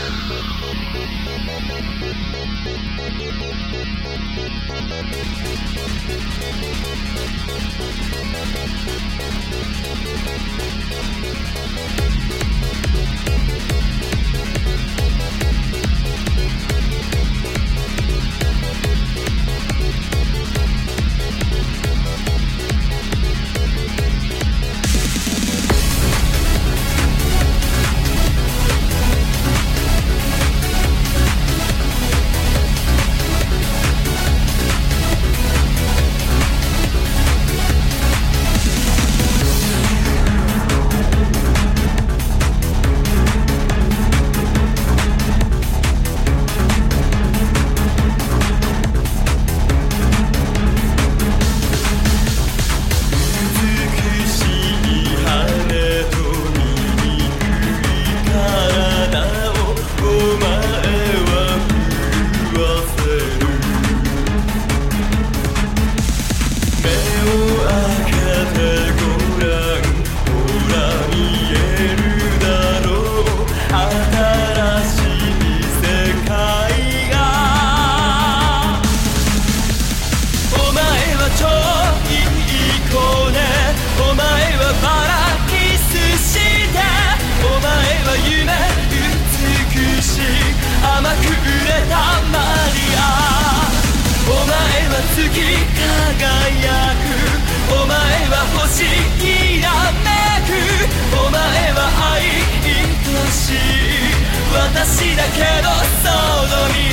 私だけどその身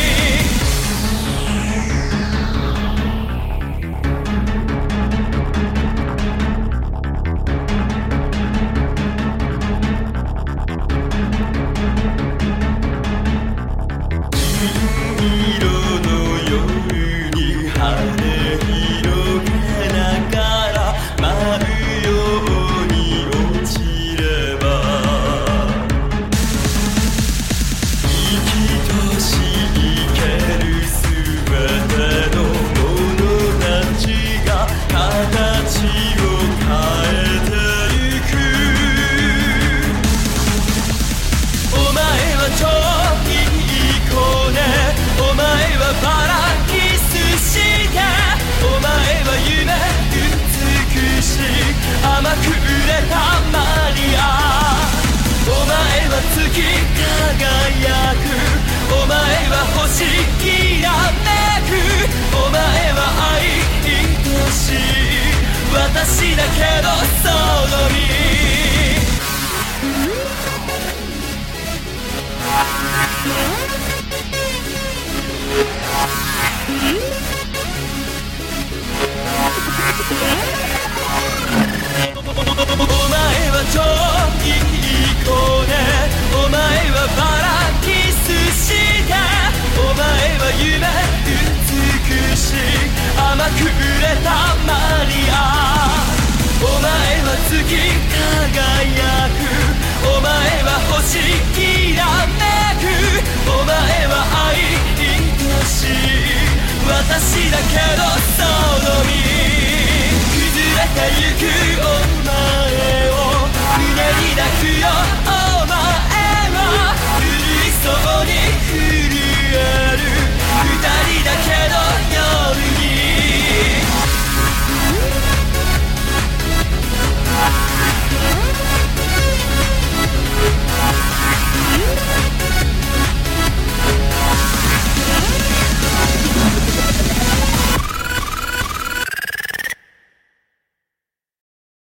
私だけどその身お前は超いい子ねお前はバランキスしてお前は夢美しい甘く売れたマリアお前は月輝くお前は星きらめくお前は愛しい私だけどその身崩れてゆくお前を胸に抱くよ